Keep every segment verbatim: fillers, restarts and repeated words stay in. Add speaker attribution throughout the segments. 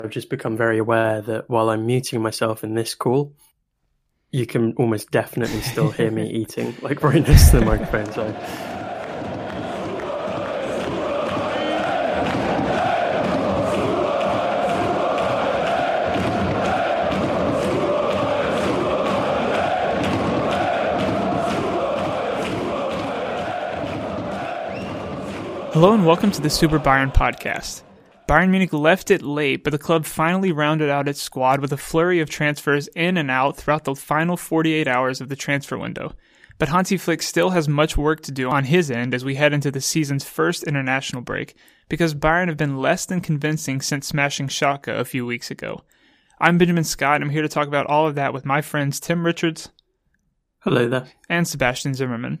Speaker 1: I've just become very aware that while I'm muting myself in this call, you can almost definitely still hear me eating, like right next to the microphone. So.
Speaker 2: Hello and welcome to the Super Bayern podcast. Bayern Munich left it late, but the club finally rounded out its squad with a flurry of transfers in and out throughout the final forty-eight hours of the transfer window. But Hansi Flick still has much work to do on his end as we head into the season's first international break, because Bayern have been less than convincing since smashing Schalke a few weeks ago. I'm Benjamin Scott, and I'm here to talk about all of that with my friends Tim Richards.
Speaker 1: Hello there.
Speaker 2: And Sebastian Zimmerman.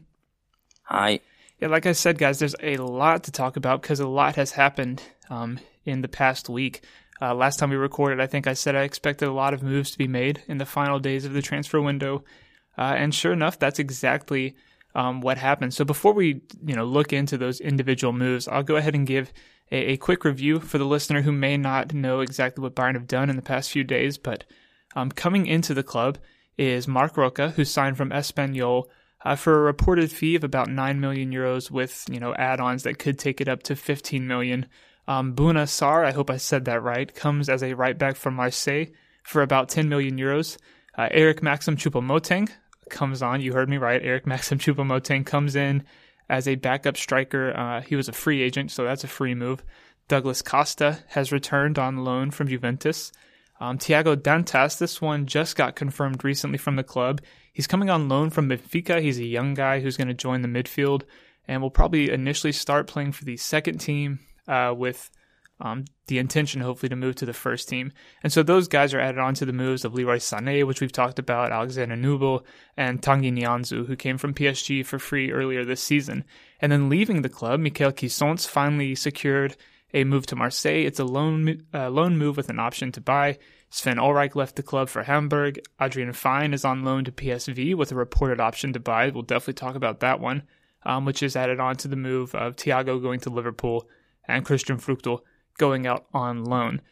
Speaker 3: Hi.
Speaker 2: Yeah, like I said, guys, there's a lot to talk about because a lot has happened um, in the past week. Uh, last time we recorded, I think I said I expected a lot of moves to be made in the final days of the transfer window. Uh, and sure enough, that's exactly um, what happened. So before we you know, look into those individual moves, I'll go ahead and give a, a quick review for the listener who may not know exactly what Bayern have done in the past few days. But um, coming into the club is Marc Roca, who signed from Espanyol, Uh, for a reported fee of about nine million euros with, you know, add-ons that could take it up to fifteen million. Um, Bouna Sarr, I hope I said that right, comes as a right back from Marseille for about ten million euros. Uh, Eric Maxim Choupo-Moting comes on, you heard me right, Eric Maxim Choupo-Moting comes in as a backup striker. Uh, he was a free agent, so that's a free move. Douglas Costa has returned on loan from Juventus. Um, Thiago Dantas, this one just got confirmed recently from the club. He's coming on loan from Benfica. He's a young guy who's going to join the midfield and will probably initially start playing for the second team uh, with um, the intention, hopefully, to move to the first team. And so those guys are added on to the moves of Leroy Sané, which we've talked about, Alexander Nubel, and Tanguy Nianzou, who came from P S G for free earlier this season. And then leaving the club, Michael Cuisance finally secured a move to Marseille. It's a loan uh, loan move with an option to buy. Sven Ulreich left the club for Hamburg. Adrian Fein is on loan to P S V with a reported option to buy. We'll definitely talk about that one, um, which is added on to the move of Thiago going to Liverpool and Christian Fruchtel going out on loan.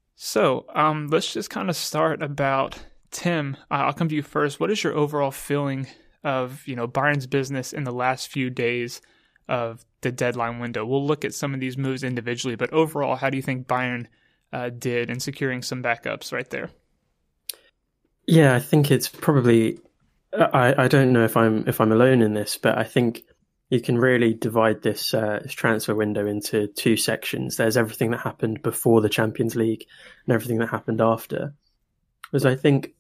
Speaker 2: So um, let's just kind of start about Tim. Uh, I'll come to you first. What is your overall feeling of you know Bayern's business in the last few days of the deadline window? We'll look at some of these moves individually, but overall, how do you think Bayern Uh, did in securing some backups right there?
Speaker 1: Yeah, I think it's probably. I, I don't know if I'm if I'm alone in this, but I think you can really divide this, uh, this transfer window into two sections. There's everything that happened before the Champions League and everything that happened after. Because I think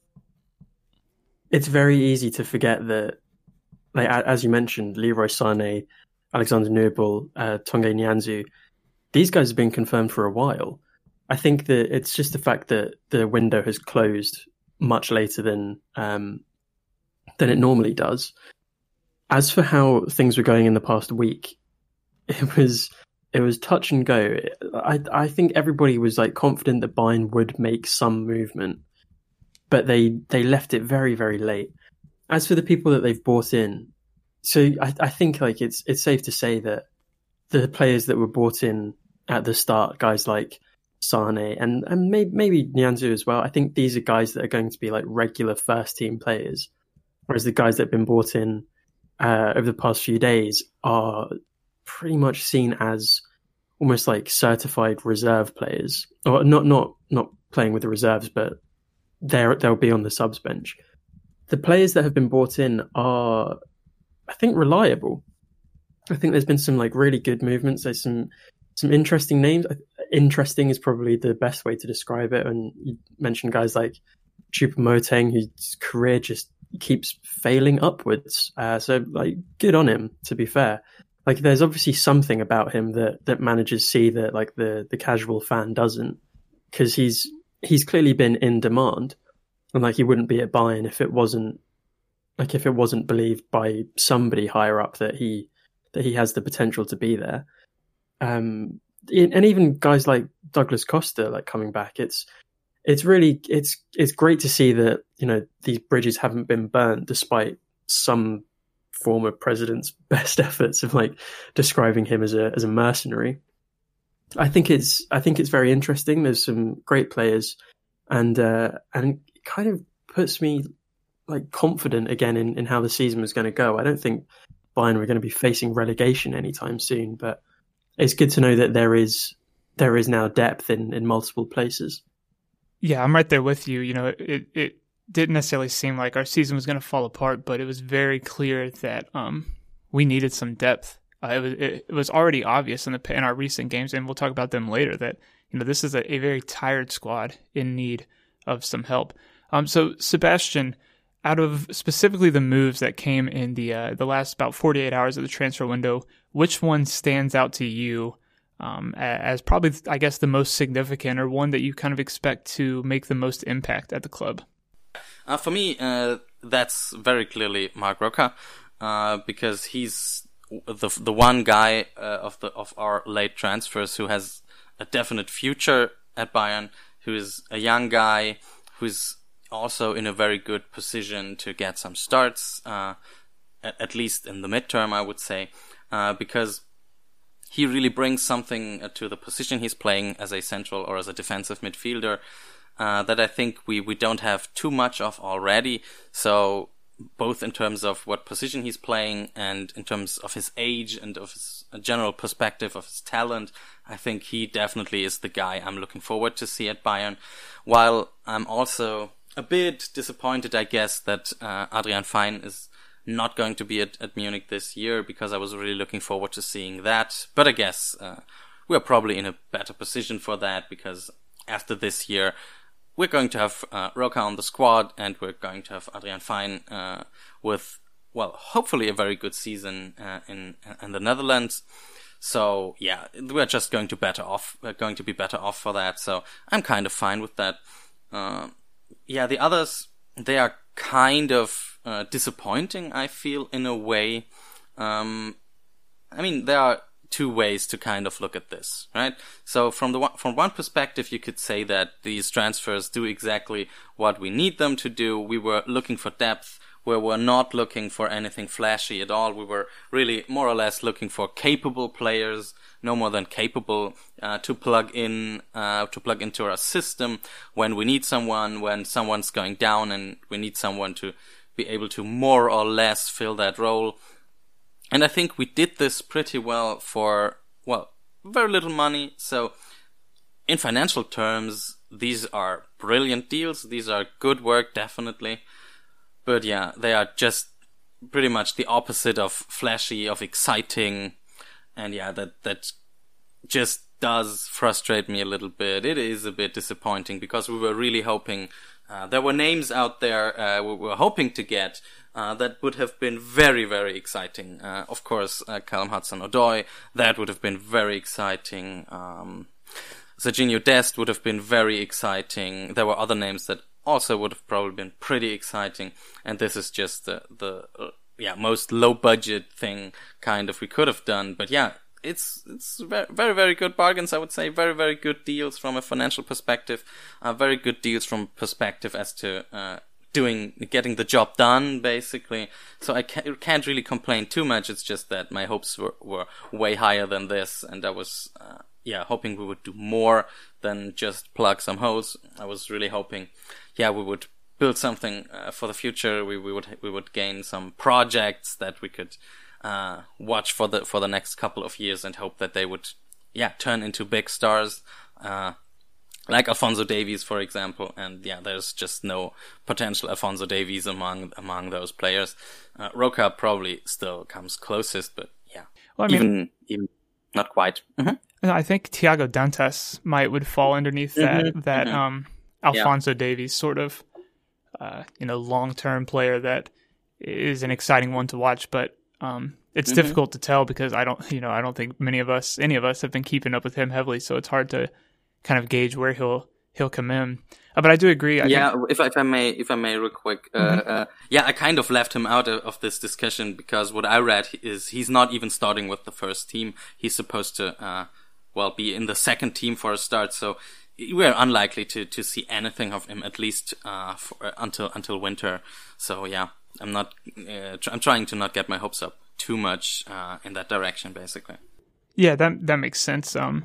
Speaker 1: it's very easy to forget that, like as you mentioned, Leroy Sané, Alexander Nubel, uh, Tanguy Nianzou, these guys have been confirmed for a while. I think that it's just the fact that the window has closed much later than um, than it normally does. As for how things were going in the past week, it was it was touch and go. I I think everybody was like confident that Bayern would make some movement, but they they left it very very late. As for the people that they've bought in, so I I think like it's it's safe to say that the players that were bought in at the start, guys like Sané and, and maybe, maybe Nianzou as well. I think these are guys that are going to be like regular first team players, whereas the guys that have been brought in uh, over the past few days are pretty much seen as almost like certified reserve players, or not not not playing with the reserves, but they're they'll be on the subs bench. The players that have been brought in are, I think, reliable. I think there's been some like really good movements. There's some some interesting names. Interesting is probably the best way to describe it. And you mentioned guys like Choupo-Moting, whose career just keeps failing upwards. Uh, so, like, good on him, to be fair. Like, there's obviously something about him that, that managers see that, like, the, the casual fan doesn't. Because he's he's clearly been in demand. And, like, he wouldn't be at Bayern if it wasn't, like, if it wasn't believed by somebody higher up that he that he has the potential to be there. Um, and even guys like Douglas Costa, like coming back, it's it's really it's it's great to see that you know these bridges haven't been burnt despite some former president's best efforts of like describing him as a as a mercenary. I think it's I think it's very interesting. There's some great players, and uh, and it kind of puts me like confident again in, in how the season was going to go. I don't think Bayern were going to be facing relegation anytime soon, but it's good to know that there is there is now depth in, in multiple places.
Speaker 2: Yeah, I'm right there with you. You know, it it didn't necessarily seem like our season was going to fall apart, but it was very clear that um, we needed some depth. Uh, it was it, it was already obvious in the in our recent games, and we'll talk about them later. That you know this is a, a very tired squad in need of some help. Um, so Sebastian, out of specifically the moves that came in the uh, the last about forty-eight hours of the transfer window, which one stands out to you um, as probably, I guess, the most significant, or one that you kind of expect to make the most impact at the club?
Speaker 3: Uh, for me, uh, that's very clearly Marc Roca, uh, because he's the the one guy uh, of the of our late transfers who has a definite future at Bayern, who is a young guy who's also in a very good position to get some starts, uh, at, at least in the midterm, I would say, uh, because he really brings something to the position he's playing as a central or as a defensive midfielder, uh, that I think we, we don't have too much of already. So both in terms of what position he's playing and in terms of his age and of his general perspective of his talent, I think he definitely is the guy I'm looking forward to see at Bayern. While I'm also a bit disappointed, I guess, that uh, Adrian Fein is not going to be at, at Munich this year, because I was really looking forward to seeing that. But I guess uh, we're probably in a better position for that, because after this year, we're going to have uh, Roca on the squad, and we're going to have Adrian Fein uh, with, well, hopefully a very good season uh, in in the Netherlands. So yeah, we're just going to better off. We're going to be better off for that. So I'm kind of fine with that. Uh, Yeah, the others, they are kind of uh, disappointing, I feel, in a way. Um, I mean, there are two ways to kind of look at this, right? So from the one, from one perspective, you could say that these transfers do exactly what we need them to do. We were looking for depth, where we're not looking for anything flashy at all. We were really more or less looking for capable players, no more than capable, uh, to plug in, uh, to plug into our system when we need someone, when someone's going down and we need someone to be able to more or less fill that role. And I think we did this pretty well for, well, very little money. So in financial terms, these are brilliant deals. These are good work, definitely. But yeah, they are just pretty much the opposite of flashy, of exciting. And yeah, that, that just does frustrate me a little bit. It is a bit disappointing, because we were really hoping, uh, there were names out there, uh, we were hoping to get, uh, that would have been very, very exciting. Uh, of course, uh, Callum Hudson-Odoi, that would have been very exciting. Um, Serginho Dest would have been very exciting. There were other names that also would have probably been pretty exciting. And this is just the, the, uh, yeah, most low budget thing kind of we could have done. But yeah, it's, it's very, very, very good bargains, I would say. Very, very good deals from a financial perspective. Uh, very good deals from perspective as to, uh, doing, getting the job done, basically. So I can't, can't really complain too much. It's just that my hopes were, were way higher than this. And I was, uh, yeah, hoping we would do more than just plug some holes. I was really hoping, yeah, we would build something uh, for the future. We, we would we would gain some projects that we could uh, watch for the for the next couple of years, and hope that they would, yeah, turn into big stars, uh, like Alphonso Davies, for example. And yeah, there's just no potential Alphonso Davies among among those players. Uh, Roca probably still comes closest, but yeah,
Speaker 2: well, I mean,
Speaker 3: even even not quite. Mm-hmm.
Speaker 2: I think Thiago Dantas might would fall underneath that mm-hmm, that mm-hmm. um, Alphonso yeah. Davies sort of uh, you know long term player that is an exciting one to watch, but um, it's mm-hmm. difficult to tell, because I don't you know I don't think many of us any of us have been keeping up with him heavily, so it's hard to kind of gauge where he'll he'll come in. Uh, but I do agree. I
Speaker 3: yeah,
Speaker 2: think...
Speaker 3: if I, if I may, if I may, real quick. Mm-hmm. Uh, uh, yeah, I kind of left him out of, of this discussion, because what I read is he's not even starting with the first team. He's supposed to, uh, well, be in the second team for a start. So we're unlikely to, to see anything of him, at least uh, for, uh, until until winter. So yeah, I'm not. Uh, tr- I'm trying to not get my hopes up too much uh, in that direction, basically.
Speaker 2: Yeah, that that makes sense. Um,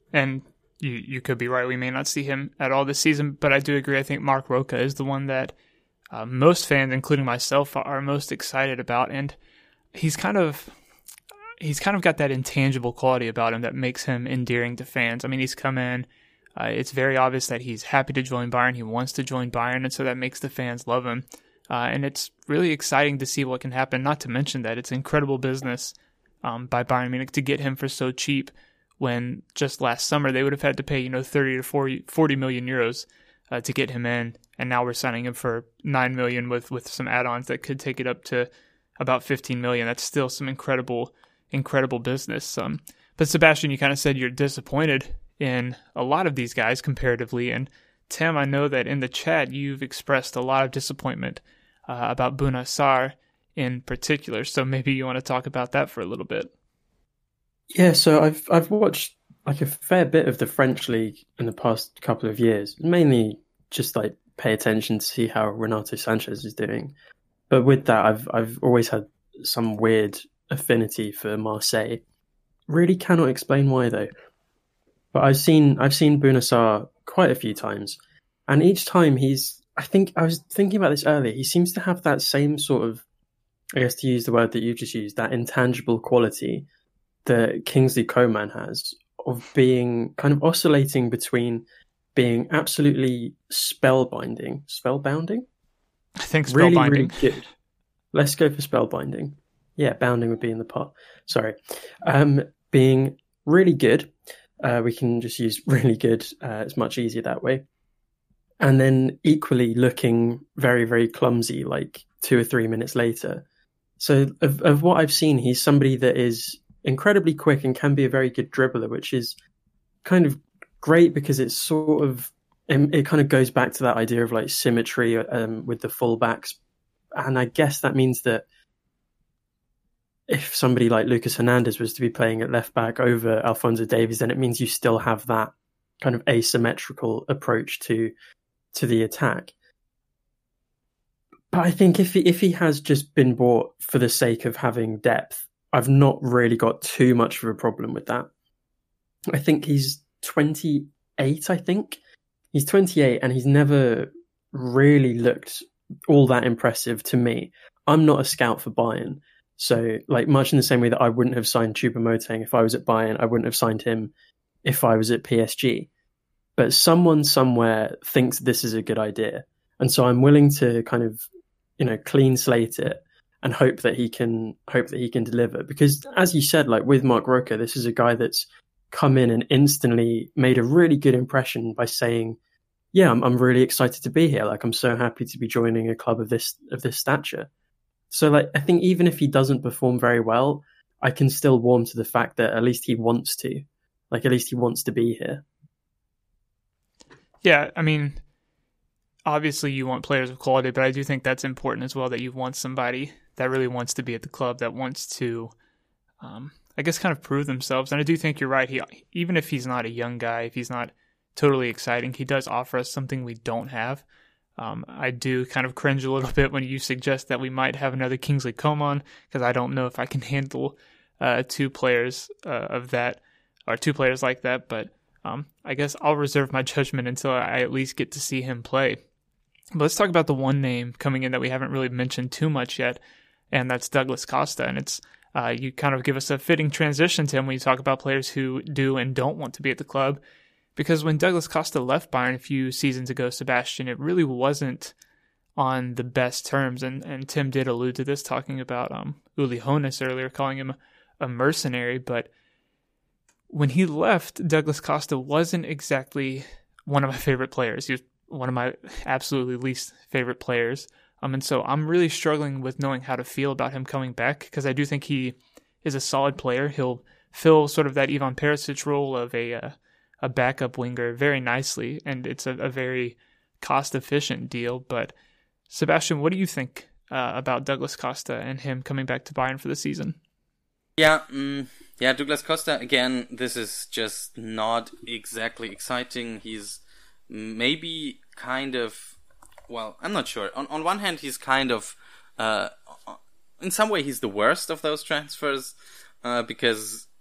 Speaker 2: and you you could be right. We may not see him at all this season, but I do agree. I think Marc Roca is the one that uh, most fans, including myself, are most excited about, and he's kind of he's kind of got that intangible quality about him that makes him endearing to fans. I mean, he's come in. Uh, it's very obvious that he's happy to join Bayern. He wants to join Bayern, and so that makes the fans love him. Uh, and it's really exciting to see what can happen. Not to mention that it's incredible business um, by Bayern Munich to get him for so cheap. When just last summer they would have had to pay, you know, thirty to forty, forty million euros uh, to get him in, and now we're signing him for nine million with with some add-ons that could take it up to about fifteen million. That's still some incredible, incredible business. Um, but Sebastian, you kind of said you're disappointed in a lot of these guys comparatively, and Tim, I know that in the chat you've expressed a lot of disappointment uh, about Bouna Sarr in particular. So maybe you want to talk about that for a little bit.
Speaker 1: Yeah, so I've I've watched like a fair bit of the French league in the past couple of years, mainly just like pay attention to see how Renato Sanchez is doing. But with that, I've I've always had some weird affinity for Marseille. Really cannot explain why though. But I've seen I've seen Bouna Sarr quite a few times, and each time he's I think I was thinking about this earlier. He seems to have that same sort of, I guess to use the word that you just used, that intangible quality that Kingsley Coman has of being kind of oscillating between being absolutely spellbinding, spellbounding?
Speaker 2: I think spellbinding.
Speaker 1: Really, really good. Let's go for spellbinding. Yeah, bounding would be in the pot. Sorry. Um, being really good. Uh, we can just use really good. Uh, it's much easier that way. And then equally looking very, very clumsy like two or three minutes later. So of, of what I've seen, he's somebody that is incredibly quick and can be a very good dribbler, which is kind of great because it's sort of it, it kind of goes back to that idea of like symmetry um, with the fullbacks, and I guess that means that if somebody like Lucas Hernandez was to be playing at left back over Alphonso Davies, then it means you still have that kind of asymmetrical approach to to the attack. But I think if he, if he has just been bought for the sake of having depth, I've not really got too much of a problem with that. I think he's twenty-eight, I think. He's twenty-eight and he's never really looked all that impressive to me. I'm not a scout for Bayern. So, like, much in the same way that I wouldn't have signed Choupo-Moting if I was at Bayern, I wouldn't have signed him if I was at P S G. But someone somewhere thinks this is a good idea. And so I'm willing to kind of, you know, clean slate it and hope that he can hope that he can deliver. Because as you said, like with Marc Roca, this is a guy that's come in and instantly made a really good impression by saying, yeah, I'm, I'm really excited to be here. Like, I'm so happy to be joining a club of this of this stature. So, like, I think even if he doesn't perform very well, I can still warm to the fact that at least he wants to. Like, at least he wants to be here.
Speaker 2: Yeah, I mean, obviously you want players of quality, but I do think that's important as well, that you want somebody that really wants to be at the club, that wants to, um, I guess, kind of prove themselves. And I do think you're right. He, even if he's not a young guy, if he's not totally exciting, he does offer us something we don't have. Um, I do kind of cringe a little bit when you suggest that we might have another Kingsley Coman, because I don't know if I can handle uh, two players uh, of that, or two players like that. But um, I guess I'll reserve my judgment until I at least get to see him play. But let's talk about the one name coming in that we haven't really mentioned too much yet, and that's Douglas Costa. And it's uh, you kind of give us a fitting transition, Tim, when you talk about players who do and don't want to be at the club. Because when Douglas Costa left Bayern a few seasons ago, Sebastian, it really wasn't on the best terms. And, and Tim did allude to this, talking about um, Uli Hoeneß earlier, calling him a mercenary. But when he left, Douglas Costa wasn't exactly one of my favorite players. He was one of my absolutely least favorite players. Um, and so I'm really struggling with knowing how to feel about him coming back, because I do think he is a solid player. He'll fill sort of that Ivan Perisic role of a uh, a backup winger very nicely, and it's a, a very cost-efficient deal. But Sebastian, what do you think uh, about Douglas Costa and him coming back to Bayern for the season?
Speaker 3: Yeah, mm, yeah, Douglas Costa, again, this is just not exactly exciting. He's maybe kind of, well, I'm not sure. On on one hand, he's kind of, uh, in some way, he's the worst of those transfers, uh, because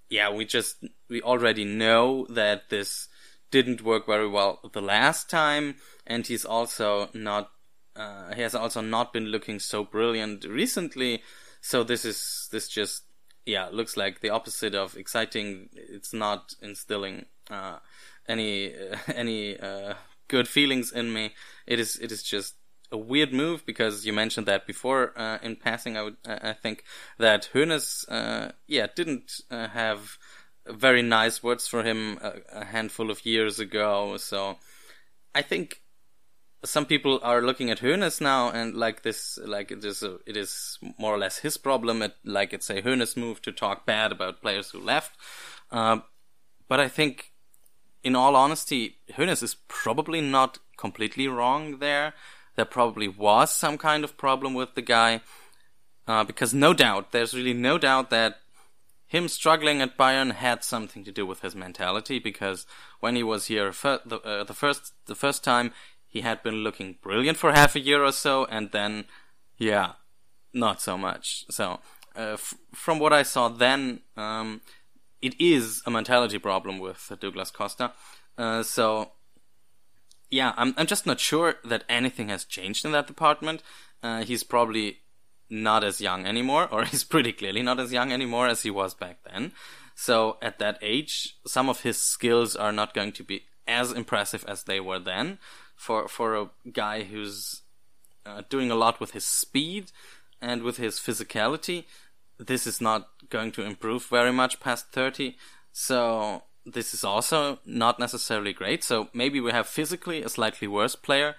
Speaker 3: yeah, we just, we already know that this didn't work very well the last time, and he's also not, uh, he has also not been looking so brilliant recently, so this is, this just, yeah, looks like the opposite of exciting. It's not instilling, uh, any, uh, any, uh, good feelings in me. It is, it is just a weird move, because you mentioned that before, uh, in passing. I would, I think that Hoeneß, uh, yeah, didn't uh, have very nice words for him a, a handful of years ago. So I think some people are looking at Hoeneß now and like this, like it is, a, it is more or less his problem. It, like it's a Hoeneß move to talk bad about players who left. Uh, but I think, in all honesty, Hoeneß is probably not completely wrong there. There probably was some kind of problem with the guy, uh, because no doubt, there's really no doubt that him struggling at Bayern had something to do with his mentality, because when he was here fir- the, uh, the first the first time, he had been looking brilliant for half a year or so, and then, yeah, not so much. So, uh, f- from what I saw then, um, it is a mentality problem with uh, Douglas Costa. Uh, so, yeah, I'm I'm just not sure that anything has changed in that department. Uh, he's probably not as young anymore, or he's pretty clearly not as young anymore as he was back then. So at that age, some of his skills are not going to be as impressive as they were then. For for a guy who's uh, doing a lot with his speed and with his physicality, this is not going to improve very much past thirty. So this is also not necessarily great. So maybe we have physically a slightly worse player,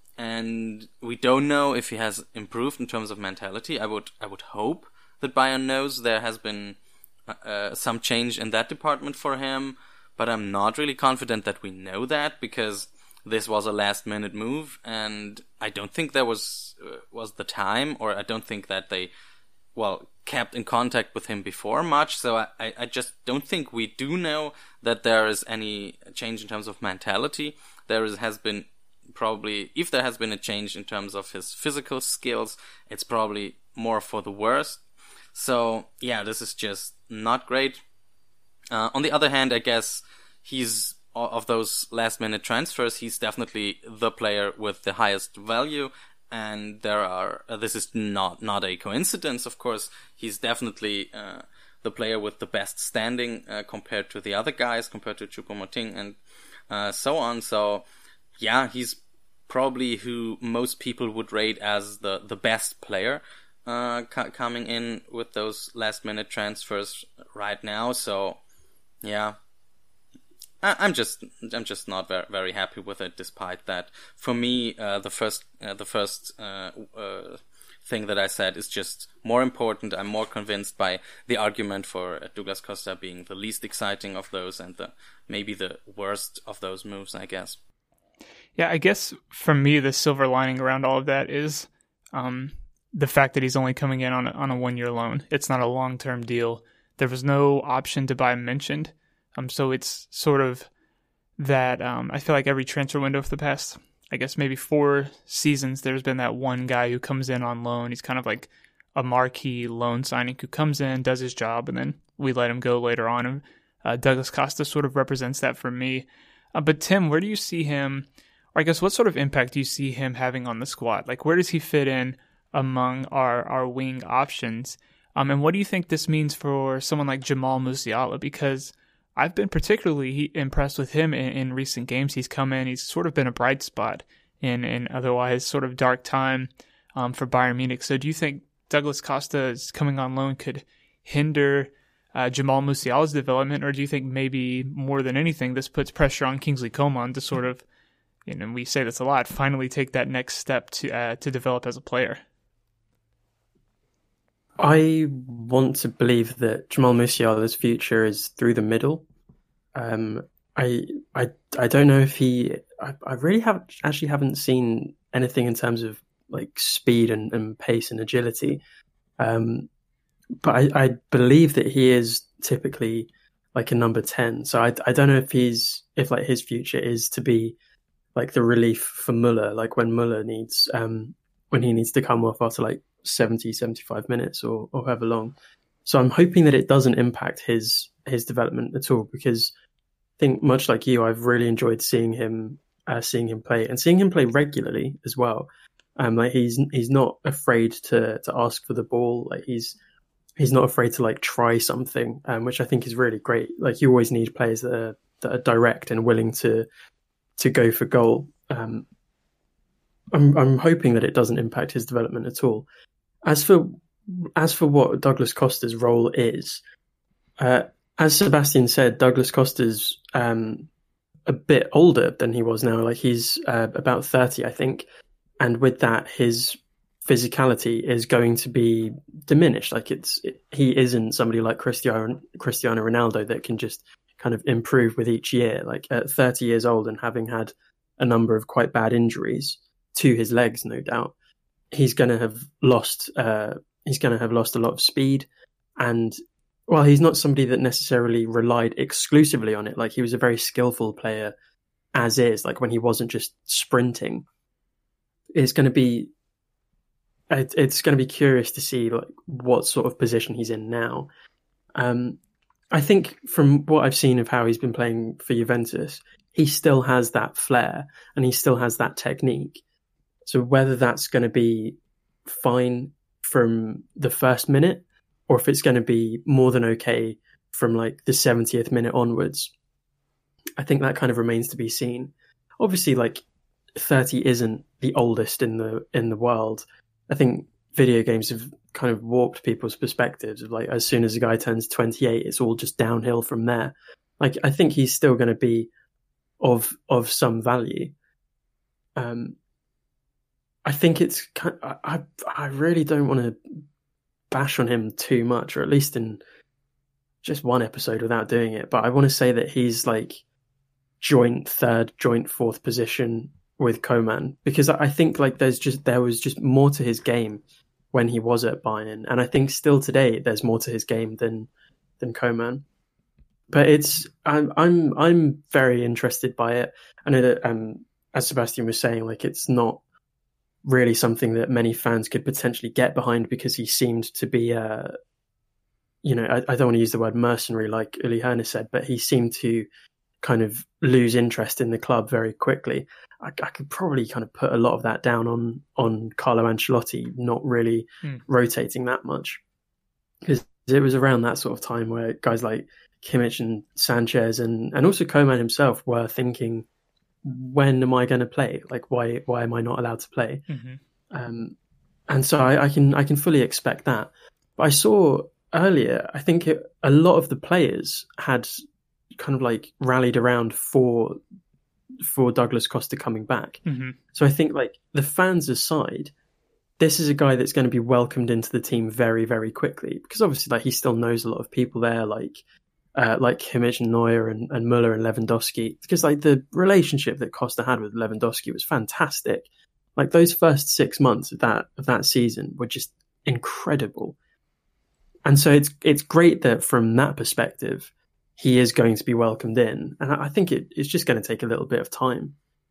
Speaker 3: and we don't know if he has improved in terms of mentality. I would I would hope that Bayern knows there has been uh, some change in that department for him, but I'm not really confident that we know that, because this was a last minute move, and I don't think there was uh, was the time, or I don't think that they, well, kept in contact with him before much. So I, I just don't think we do know that there is any change in terms of mentality. There is, has been probably, if there has been a change in terms of his physical skills, it's probably more for the worst. So yeah, this is just not great. Uh, on the other hand, I guess he's, of those last minute transfers, he's definitely the player with the highest value. And there are, uh, this is not, not a coincidence, of course. He's definitely, uh, the player with the best standing, uh, compared to the other guys, compared to Choupo-Moting and, uh, so on. So, yeah, he's probably who most people would rate as the, the best player, uh, c- coming in with those last minute transfers right now. So, yeah. I'm just, I'm just not very, very happy with it. Despite that, for me, uh, the first, uh, the first uh, uh, thing that I said is just more important. I'm more convinced by the argument for Douglas Costa being the least exciting of those, and the maybe the worst of those moves, I guess.
Speaker 2: Yeah, I guess for me, the silver lining around all of that is um, the fact that he's only coming in on a, on a one-year loan. It's not a long-term deal. There was no option to buy mentioned. Um, so it's sort of that, um, I feel like every transfer window for the past, I guess maybe four seasons, there's been that one guy who comes in on loan. He's kind of like a marquee loan signing who comes in, does his job, and then we let him go later on. And uh, Douglas Costa sort of represents that for me. Uh, but Tim, where do you see him, or I guess what sort of impact do you see him having on the squad? Like, where does he fit in among our, our wing options? Um, and what do you think this means for someone like Jamal Musiala? Because I've been particularly impressed with him in, in recent games. He's come in, he's sort of been a bright spot in an otherwise sort of dark time um, for Bayern Munich. So do you think Douglas Costa's coming on loan could hinder uh, Jamal Musiala's development, or do you think maybe more than anything this puts pressure on Kingsley Coman to sort of, you know, we say this a lot, finally take that next step to uh, to develop as a player?
Speaker 1: I want to believe that Jamal Musiala's future is through the middle. Um, I, I, I don't know if he. I, I really have actually haven't seen anything in terms of like speed and, and pace and agility. Um, but I, I believe that he is typically like a number ten. So I, I don't know if he's if like his future is to be like the relief for Muller, like when Muller needs um when he needs to come off after like seventy, seventy-five minutes or, or however long. So I'm hoping that it doesn't impact his his development at all, because I think much like you, I've really enjoyed seeing him uh, seeing him play and seeing him play regularly as well. Um, like he's he's not afraid to to ask for the ball. Like he's he's not afraid to like try something, um, which I think is really great. Like you always need players that are that are direct and willing to to go for goal. Um, I'm I'm hoping that it doesn't impact his development at all. As for as for what Douglas Costa's role is, uh, as Sebastian said, Douglas Costa's um, a bit older than he was now. Like he's uh, about thirty, I think, and with that, his physicality is going to be diminished. Like it's it, he isn't somebody like Cristiano Cristiano Ronaldo that can just kind of improve with each year. Like at thirty years old and having had a number of quite bad injuries to his legs, no doubt, he's going to have lost. Uh, he's going to have lost a lot of speed, and well, he's not somebody that necessarily relied exclusively on it. Like he was a very skillful player, as is. Like when he wasn't just sprinting, it's going to be. It, it's going to be curious to see like what sort of position he's in now. Um, I think from what I've seen of how he's been playing for Juventus, he still has that flair and he still has that technique. So whether that's going to be fine from the first minute or if it's going to be more than okay from like the seventieth minute onwards, I think that kind of remains to be seen. Obviously, like thirty isn't the oldest in the in the world. I think video games have kind of warped people's perspectives of like, as soon as a guy turns twenty-eight, it's all just downhill from there. Like, I think he's still going to be of, of some value. Um, I think it's, I, I really don't want to bash on him too much, or at least in just one episode without doing it. But I want to say that he's like joint third, joint fourth position with Coman, because I think like there's just there was just more to his game when he was at Bayern, and I think still today there's more to his game than than Coman. But it's I'm I'm I'm very interested by it. I know that um, as Sebastian was saying, like it's not really something that many fans could potentially get behind because he seemed to be uh you know I, I don't want to use the word mercenary like Uli Hoeneß said, but he seemed to kind of lose interest in the club very quickly. I, I could probably kind of put a lot of that down on on Carlo Ancelotti not really mm. rotating that much, because it was around that sort of time where guys like Kimmich and Sanchez and, and also Coman himself were thinking, when am I going to play? Like, why why am I not allowed to play? Mm-hmm. Um, and so I, I can I can fully expect that. But I saw earlier, I think it, a lot of the players had kind of like rallied around for for Douglas Costa coming back. Mm-hmm. So I think like the fans aside, this is a guy that's going to be welcomed into the team very, very quickly, because obviously like he still knows a lot of people there, like uh, like Kimmich and Neuer and, and Müller and Lewandowski, because like the relationship that Costa had with Lewandowski was fantastic. Like those first six months of that of that season were just incredible. And so it's it's great that from that perspective, he is going to be welcomed in. And I think it, it's just going to take a little bit of time.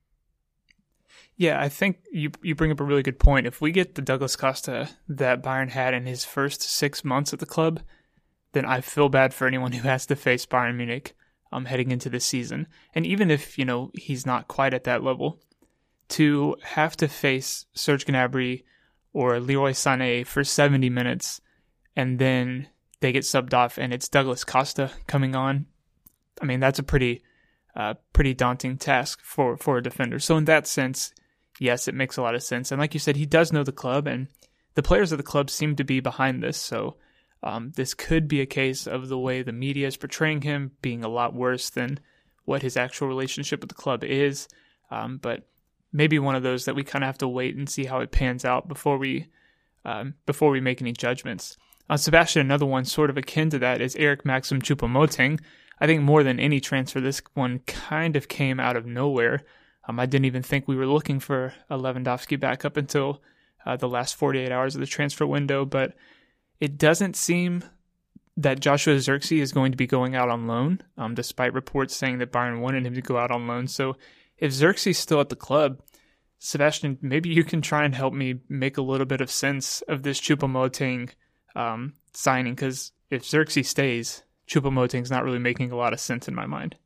Speaker 2: Yeah, I think you you bring up a really good point. If we get the Douglas Costa that Bayern had in his first six months at the club, then I feel bad for anyone who has to face Bayern Munich um, heading into this season. And even if, you know, he's not quite at that level, to have to face Serge Gnabry or Leroy Sané for seventy minutes and then they get subbed off and it's Douglas Costa coming on, I mean, that's a pretty uh, pretty daunting task for, for a defender. So in that sense, yes, it makes a lot of sense. And like you said, he does know the club, and the players of the club seem to be behind this. So um, this could be a case of the way the media is portraying him being a lot worse than what his actual relationship with the club is. Um, but maybe one of those that we kind of have to wait and see how it pans out before we um, before we make any judgments. Uh, Sebastian, another one sort of akin to that is Eric Maxim Choupo-Moting. I think more than any transfer, this one kind of came out of nowhere. Um, I didn't even think we were looking for a Lewandowski back up until uh, the last forty-eight hours of the transfer window, but it doesn't seem that Joshua Zirkzee is going to be going out on loan, um, despite reports saying that Bayern wanted him to go out on loan. So if Zirkzee's still at the club, Sebastian, maybe you can try and help me make a little bit of sense of this Choupo-Moting um, signing, because if Zirkzee stays, Choupo-Moting's not really making a lot of sense in my mind.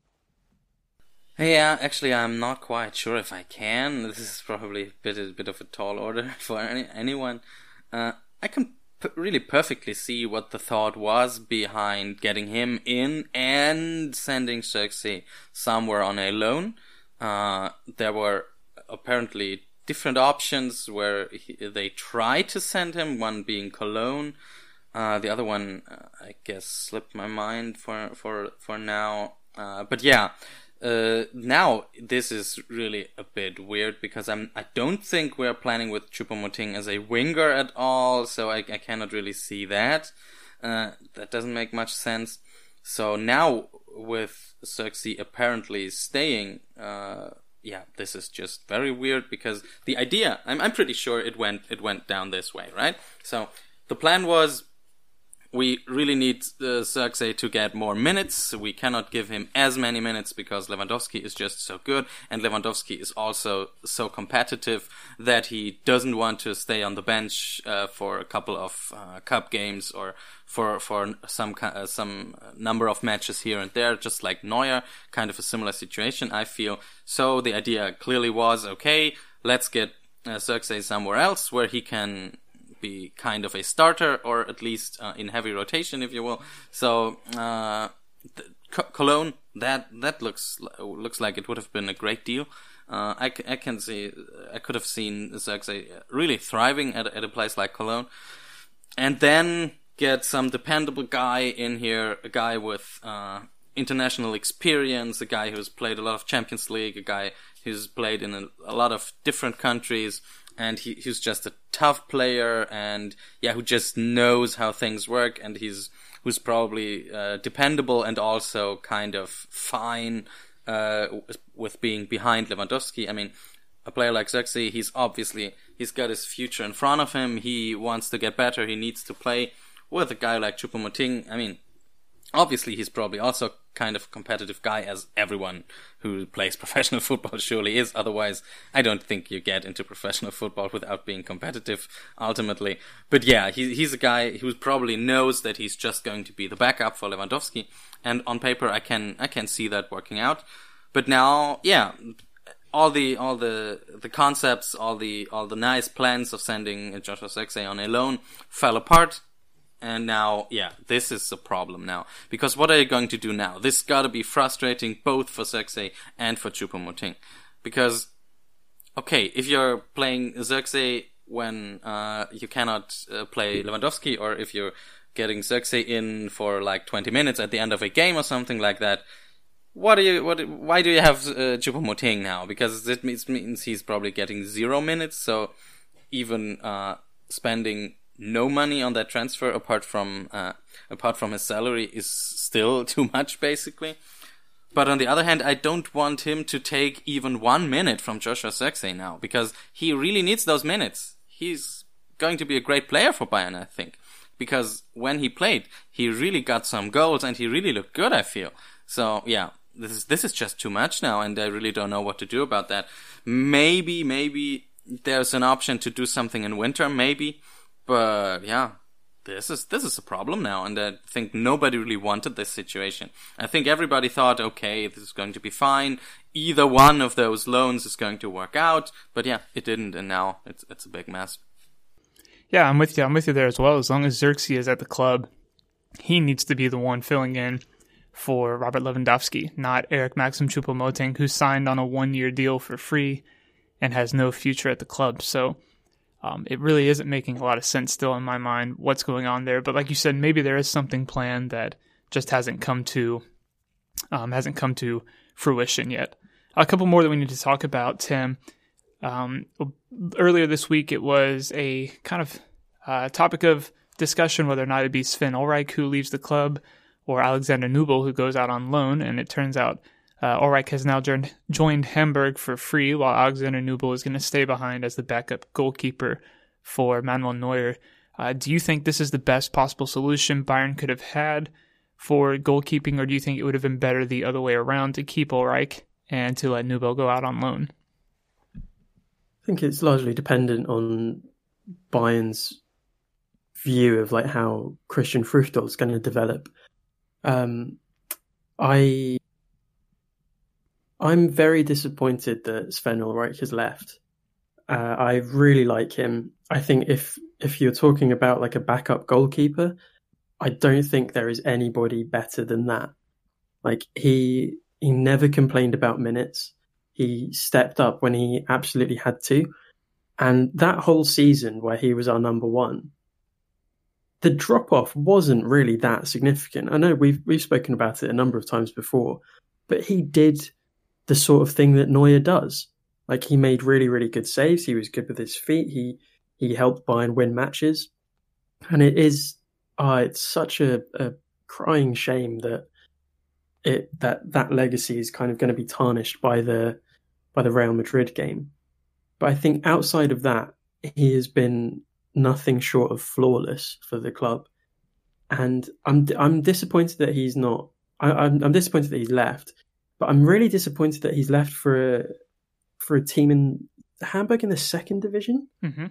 Speaker 3: Yeah, actually, I'm not quite sure if I can. This is probably a bit, a bit of a tall order for any, anyone. Uh, I can p- really perfectly see what the thought was behind getting him in and sending Xerxes somewhere on a loan. Uh, there were apparently different options where he, they tried to send him, one being Cologne. Uh, the other one, uh, I guess, slipped my mind for, for, for now. Uh, but yeah. Uh, now this is really a bit weird because I'm I don't think we're planning with Choupo-Moting as a winger at all, so I, I cannot really see that. Uh, that doesn't make much sense. So now with Xerxes apparently staying, uh, yeah, this is just very weird because the idea I'm I'm pretty sure it went it went down this way, right? So the plan was, we really need uh, Xerxes to get more minutes. We cannot give him as many minutes because Lewandowski is just so good, and Lewandowski is also so competitive that he doesn't want to stay on the bench uh, for a couple of uh, cup games or for for some uh, some number of matches here and there, just like Neuer, kind of a similar situation, I feel. So the idea clearly was, okay, let's get uh, Xerxes somewhere else where he can be kind of a starter, or at least uh, in heavy rotation, if you will. So uh, Cologne, that that looks looks like it would have been a great deal. Uh, I, I can see I could have seen Xerxes really thriving at at a place like Cologne, and then get some dependable guy in here, a guy with uh, international experience, a guy who's played a lot of Champions League, a guy who's played in a, a lot of different countries. And he, he's just a tough player, and yeah, who just knows how things work, and he's who's probably uh, dependable and also kind of fine uh, with being behind Lewandowski. I mean, a player like Xerxes, he's obviously he's got his future in front of him. He wants to get better. He needs to play with a guy like Choupo-Moting. I mean, obviously, he's probably also kind of a competitive guy, as everyone who plays professional football surely is. Otherwise, I don't think you get into professional football without being competitive, ultimately. But yeah, he, he's a guy who probably knows that he's just going to be the backup for Lewandowski. And on paper, I can I can see that working out. But now, yeah, all the all the the concepts, all the all the nice plans of sending Joshua Xerxes on a loan fell apart. And now, yeah, this is a problem now. Because what are you going to do now? This gotta be frustrating both for Xerxes and for Choupo-Moting. Because, okay, if you're playing Xerxes when uh, you cannot uh, play Lewandowski, or if you're getting Xerxes in for like twenty minutes at the end of a game or something like that, what do you, what, why do you have uh, Choupo-Moting now? Because it means, means he's probably getting zero minutes, so even uh, spending no money on that transfer apart from uh, apart from his salary is still too much, basically. But on the other hand, I don't want him to take even one minute from Joshua Xerxes now, because he really needs those minutes. He's going to be a great player for Bayern, I think, because when he played, he really got some goals and he really looked good, I feel. So yeah, this is this is just too much now, and I really don't know what to do about that. Maybe maybe there's an option to do something in winter, maybe. But yeah, this is this is a problem now, and I think nobody really wanted this situation. I think everybody thought, okay, this is going to be fine. Either one of those loans is going to work out, but yeah, it didn't, and now it's it's a big mess.
Speaker 2: Yeah, I'm with you. I'm with you there as well. As long as Xerxes is at the club, he needs to be the one filling in for Robert Lewandowski, not Eric Maxim Choupo-Moting, who signed on a one-year deal for free and has no future at the club. So Um, it really isn't making a lot of sense still in my mind what's going on there. But like you said, maybe there is something planned that just hasn't come to um, hasn't come to fruition yet. A couple more that we need to talk about, Tim. Um, earlier this week, it was a kind of uh, topic of discussion whether or not it'd be Sven Ulreich who leaves the club or Alexander Nubel who goes out on loan. And it turns out Uh, Ulreich has now joined, joined Hamburg for free, while Alexander Nubel is going to stay behind as the backup goalkeeper for Manuel Neuer. Uh, do you think this is the best possible solution Bayern could have had for goalkeeping, or do you think it would have been better the other way around to keep Ulreich and to let Nubel go out on loan?
Speaker 1: I think it's largely dependent on Bayern's view of like how Christian Fruchtel is going to develop. Um, I I'm very disappointed that Sven Ulreich has left. Uh, I really like him. I think if if you're talking about like a backup goalkeeper, I don't think there is anybody better than that. Like he he never complained about minutes. He stepped up when he absolutely had to. And that whole season where he was our number one, the drop off wasn't really that significant. I know we've we've spoken about it a number of times before, but he did the sort of thing that Neuer does. Like he made really, really good saves. He was good with his feet. He he helped Bayern win matches. And it is uh, it's such a, a crying shame that it that that legacy is kind of going to be tarnished by the by the Real Madrid game. But I think outside of that, he has been nothing short of flawless for the club. And I'm I'm disappointed that he's not. I, I'm I'm disappointed that he's left. But I'm really disappointed that he's left for a for a team in Hamburg in the second division.
Speaker 2: Mm-hmm.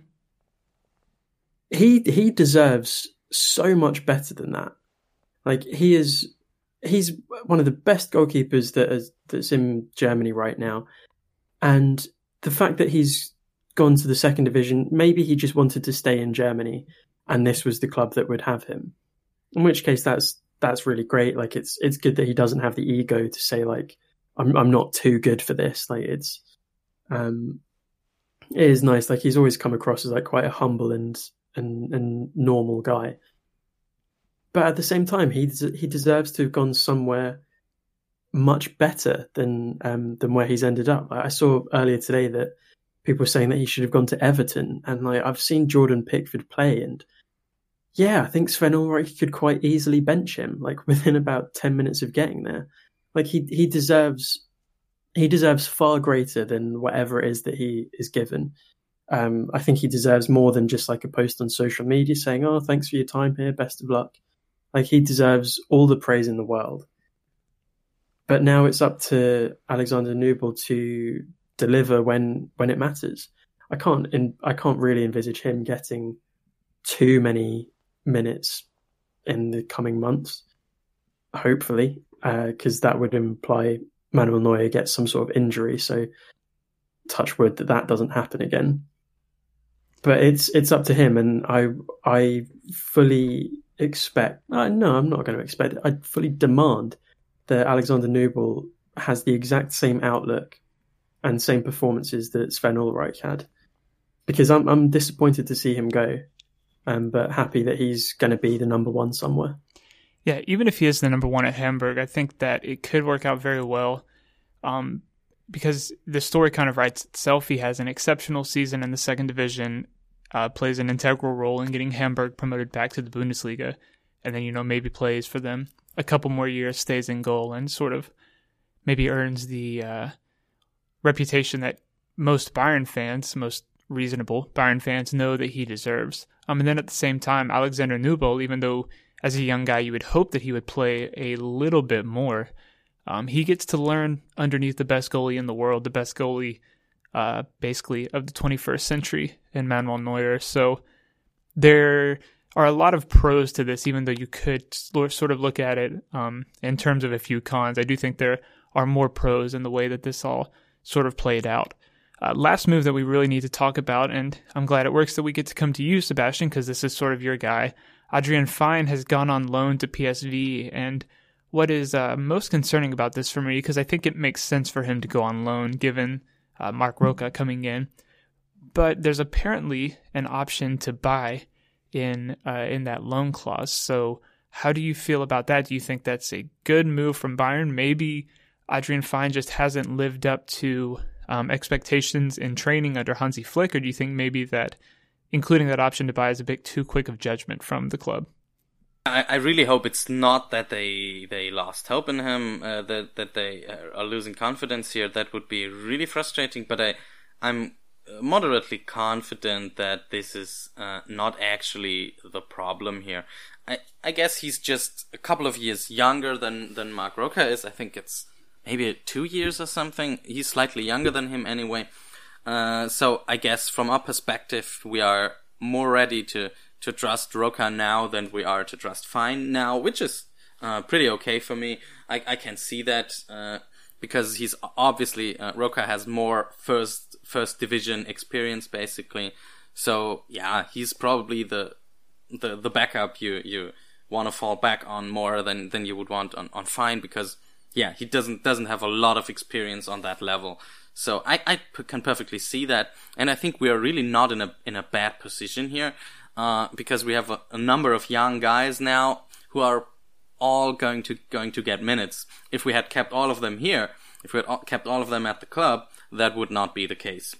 Speaker 1: He he deserves so much better than that. Like he is, he's one of the best goalkeepers that is that's in Germany right now, and the fact that he's gone to the second division, maybe he just wanted to stay in Germany, and this was the club that would have him. In which case, that's that's really great. Like it's it's good that he doesn't have the ego to say like I'm I'm not too good for this. Like it's um it is nice. Like he's always come across as like quite a humble and and, and normal guy. But at the same time, he he deserves to have gone somewhere much better than um, than where he's ended up. I saw earlier today that people were saying that he should have gone to Everton, and like I've seen Jordan Pickford play, and yeah, I think Sven Ulreich could quite easily bench him, like within about ten minutes of getting there. Like he he deserves he deserves far greater than whatever it is that he is given. Um, I think he deserves more than just like a post on social media saying, "Oh, thanks for your time here, best of luck." Like he deserves all the praise in the world. But now it's up to Alexander Nubel to deliver when when it matters. I can't in, I can't really envisage him getting too many minutes in the coming months. Hopefully, because uh, that would imply Manuel Neuer gets some sort of injury. So touch wood that that doesn't happen again. But it's it's up to him, and I I fully expect. Uh, no, I'm not going to expect it. I fully demand that Alexander Nubel has the exact same outlook and same performances that Sven Ulreich had, because I'm I'm disappointed to see him go, um, but happy that he's going to be the number one somewhere.
Speaker 2: Yeah, even if he is the number one at Hamburg, I think that it could work out very well, um, because the story kind of writes itself. He has an exceptional season in the second division, uh, plays an integral role in getting Hamburg promoted back to the Bundesliga, and then, you know, maybe plays for them a couple more years, stays in goal, and sort of maybe earns the uh, reputation that most Bayern fans, most reasonable Bayern fans, know that he deserves. Um, and then at the same time, Alexander Nubel, even though as a young guy you would hope that he would play a little bit more, um, he gets to learn underneath the best goalie in the world, the best goalie uh, basically of the twenty-first century in Manuel Neuer. So there are a lot of pros to this, even though you could sort of look at it um, in terms of a few cons. I do think there are more pros in the way that this all sort of played out. Uh, last move that we really need to talk about, and I'm glad it works that we get to come to you, Sebastian, because this is sort of your guy. Adrian Fein has gone on loan to P S V, and what is uh, most concerning about this for me, because I think it makes sense for him to go on loan given uh, Marc Roca coming in, but there's apparently an option to buy in uh, in that loan clause. So how do you feel about that? Do you think that's a good move from Bayern? Maybe Adrian Fein just hasn't lived up to um, expectations in training under Hansi Flick, or do you think maybe that including that option to buy is a bit too quick of judgment from the club?
Speaker 3: I, I really hope it's not that they they lost hope in him, uh, that that they are losing confidence here. That would be really frustrating. But I I'm moderately confident that this is uh, not actually the problem here. I I guess he's just a couple of years younger than than Marc Roca is. I think it's maybe two years or something. He's slightly younger than him anyway. Uh, so I guess from our perspective, we are more ready to, to trust Roca now than we are to trust Fein now, which is uh, pretty okay for me. I, I can see that uh, because he's obviously uh, Roca has more first first division experience basically. So yeah, he's probably the the the backup you you want to fall back on more than than you would want on on Fine, because yeah, he doesn't doesn't have a lot of experience on that level. So I I p- can perfectly see that, and I think we are really not in a in a bad position here, uh, because we have a, a number of young guys now who are all going to going to get minutes. If we had kept all of them here, if we had all, kept all of them at the club, that would not be the case.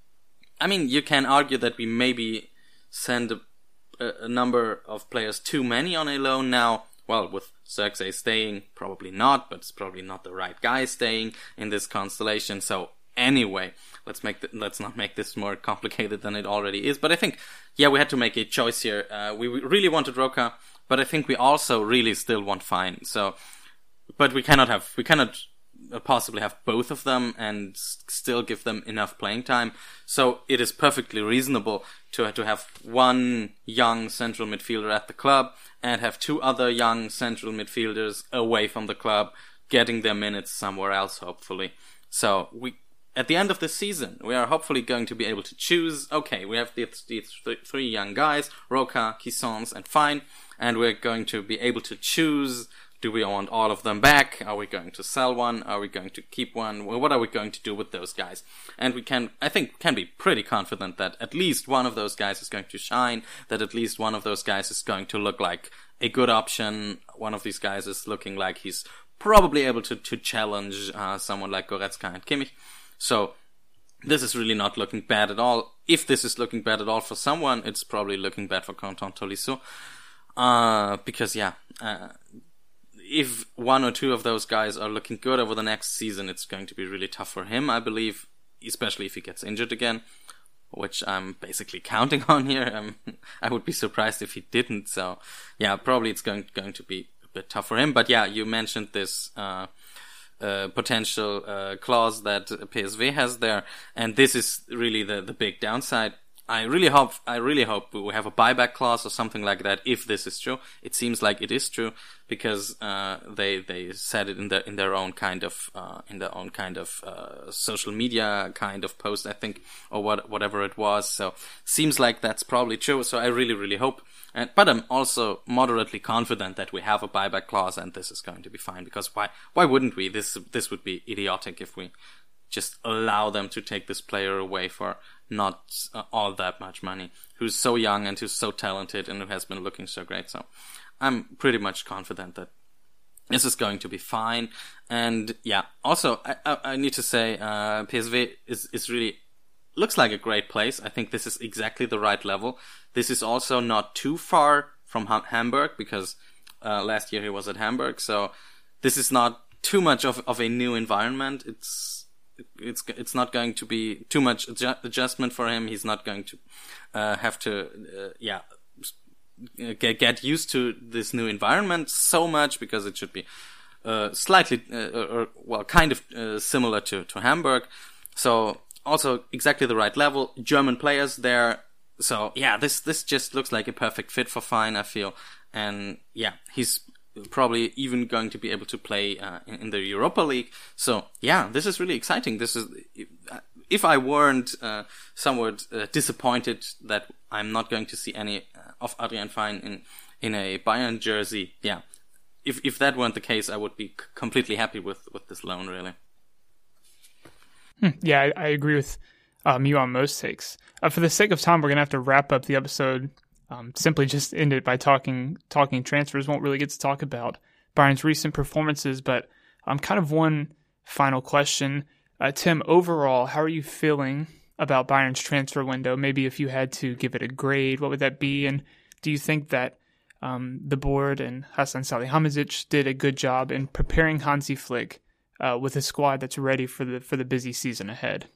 Speaker 3: I mean, you can argue that we maybe send a, a number of players too many on a loan now. Well, with Xerxes staying, probably not, but it's probably not the right guy staying in this constellation. So anyway, let's make the, let's not make this more complicated than it already is. But I think, yeah, we had to make a choice here. Uh, we really wanted Roca, but I think we also really still want Fine. So, but we cannot have we cannot. possibly have both of them and still give them enough playing time. So it is perfectly reasonable to to have one young central midfielder at the club and have two other young central midfielders away from the club, getting their minutes somewhere else, hopefully. So we, at the end of the season, we are hopefully going to be able to choose, okay, we have these, these th- three young guys, Roca, Cuisance, and Fine, and we're going to be able to choose, do we want all of them back? Are we going to sell one? Are we going to keep one? What are we going to do with those guys? And we can, I think, can be pretty confident that at least one of those guys is going to shine, that at least one of those guys is going to look like a good option. One of these guys is looking like he's probably able to, to challenge uh, someone like Goretzka and Kimmich. So this is really not looking bad at all. If this is looking bad at all for someone, it's probably looking bad for Quentin Tolisso. Uh, because, yeah, uh, if one or two of those guys are looking good over the next season, it's going to be really tough for him, I believe, especially if he gets injured again, which I'm basically counting on here. Um, I would be surprised if he didn't. So, yeah, probably it's going going to be a bit tough for him. But yeah, you mentioned this uh, uh, potential uh, clause that P S V has there, and this is really the the big downside. I really hope, I really hope we have a buyback clause or something like that if this is true. It seems like it is true because, uh, they, they said it in their, in their own kind of, uh, in their own kind of, uh, social media kind of post, I think, or what, whatever it was. So, seems like that's probably true. So I really, really hope. And, but I'm also moderately confident that we have a buyback clause and this is going to be fine, because why, why wouldn't we? This, this would be idiotic if we just allow them to take this player away for not uh, all that much money, who's so young and who's so talented and who has been looking so great. So I'm pretty much confident that this is going to be fine. And yeah, also I, I, I need to say uh, P S V is, is really looks like a great place. I think this is exactly the right level. This is also not too far from ha- Hamburg, because uh, last year he was at Hamburg. So this is not too much of, of a new environment. It's It's it's not going to be too much adju- adjustment for him. He's not going to uh, have to, uh, yeah, get get used to this new environment so much, because it should be uh, slightly, uh, or well, kind of uh, similar to to Hamburg. So also exactly the right level. German players there. So yeah, this this just looks like a perfect fit for Fine, I feel. And yeah, he's probably even going to be able to play uh, in, in the Europa League. So yeah, this is really exciting. This is, if I weren't uh, somewhat uh, disappointed that I'm not going to see any uh, of Adrian Fine in in a Bayern jersey, yeah, if if that weren't the case, I would be c- completely happy with with this loan, really.
Speaker 2: Hmm. Yeah, I, I agree with um, you on most takes. Uh, for the sake of time, we're gonna have to wrap up the episode. Um, simply just end it by talking talking transfers. Won't really get to talk about Bayern's recent performances, but um, kind of one final question. Uh, Tim, overall, how are you feeling about Bayern's transfer window? Maybe if you had to give it a grade, what would that be? And do you think that um, the board and Hasan Salihamidzic did a good job in preparing Hansi Flick uh, with a squad that's ready for the for the busy season ahead?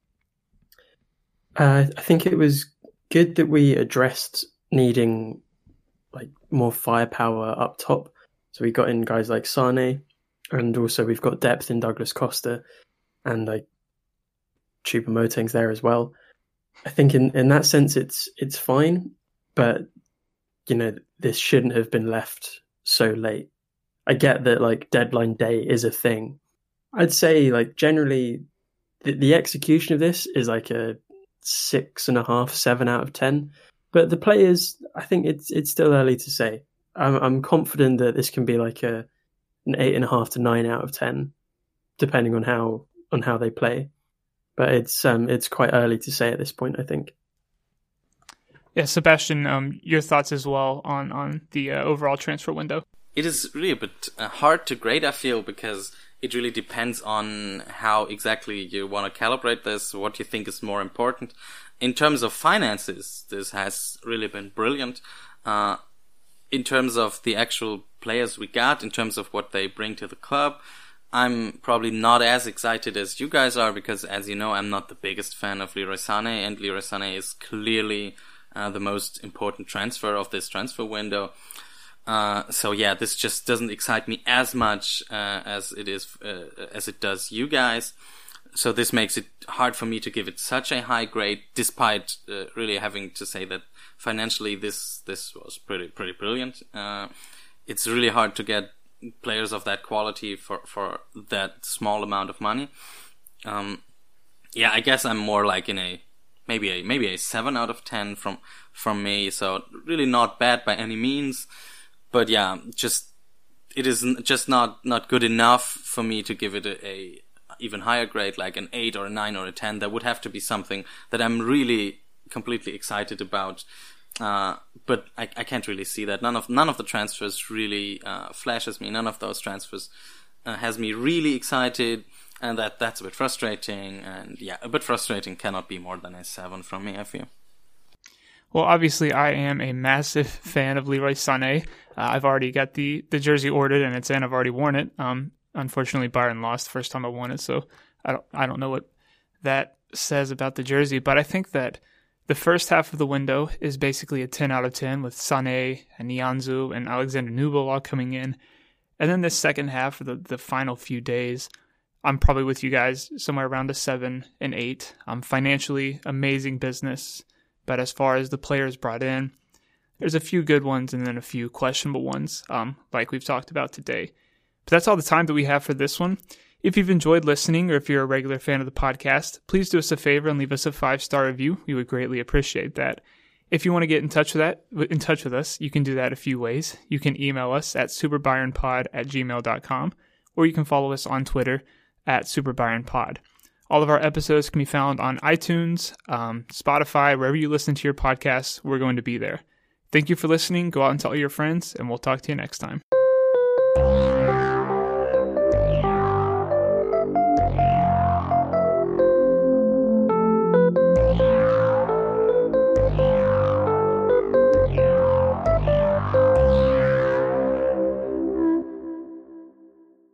Speaker 1: Uh, I think it was good that we addressed needing like more firepower up top. So we got in guys like Sane, and also we've got depth in Douglas Costa and like Choupo-Moting's there as well. I think in, in that sense it's it's fine, but you know, this shouldn't have been left so late. I get that like deadline day is a thing. I'd say like generally the, the execution of this is like a six and a half, seven out of ten. But the players, I think it's it's still early to say. I'm I'm confident that this can be like a an eight and a half to nine out of ten, depending on how on how they play. But it's um it's quite early to say at this point, I think.
Speaker 2: Yeah, Sebastian, um, your thoughts as well on on the uh, overall transfer window?
Speaker 3: It is really a bit uh, hard to grade, I feel, because it really depends on how exactly you want to calibrate this, what you think is more important. In terms of finances, this has really been brilliant. Uh, in terms of the actual players we got, in terms of what they bring to the club, I'm probably not as excited as you guys are, because as you know, I'm not the biggest fan of Leroy Sané, and Leroy Sané is clearly uh, the most important transfer of this transfer window. Uh, so yeah, this just doesn't excite me as much uh, as it is uh, as it does you guys. So this makes it hard for me to give it such a high grade, despite uh, really having to say that financially this this was pretty pretty brilliant. Uh, it's really hard to get players of that quality for for that small amount of money. Um, yeah, I guess I'm more like in a maybe a maybe a seven out of ten from from me. So really not bad by any means. But yeah, just it is just not, not good enough for me to give it a, a even higher grade, like an eight or a nine or a ten. There would have to be something that I'm really completely excited about. Uh, but I, I can't really see that. None of none of the transfers really uh, flashes me. None of those transfers uh, has me really excited, and that that's a bit frustrating. And yeah, a bit frustrating cannot be more than a seven from me, I feel.
Speaker 2: Well, obviously, I am a massive fan of Leroy Sané. Uh, I've already got the, the jersey ordered and it's in. I've already worn it. Um, unfortunately, Bayern lost the first time I won it, so I don't I don't know what that says about the jersey. But I think that the first half of the window is basically a ten out of ten with Sané and Nianzou and Alexander Nubel all coming in. And then the second half, of the, the final few days, I'm probably with you guys somewhere around a seven and eight. Um, financially, amazing business. But as far as the players brought in, there's a few good ones and then a few questionable ones, um, like we've talked about today. But that's all the time that we have for this one. If you've enjoyed listening, or if you're a regular fan of the podcast, please do us a favor and leave us a five-star review. We would greatly appreciate that. If you want to get in touch with that, in touch with us, you can do that a few ways. You can email us at superbayernpod at gmail dot com, or you can follow us on Twitter at superbayernpod. All of our episodes can be found on iTunes, um, Spotify, wherever you listen to your podcasts. We're going to be there. Thank you for listening. Go out and tell your friends, and we'll talk to you next time.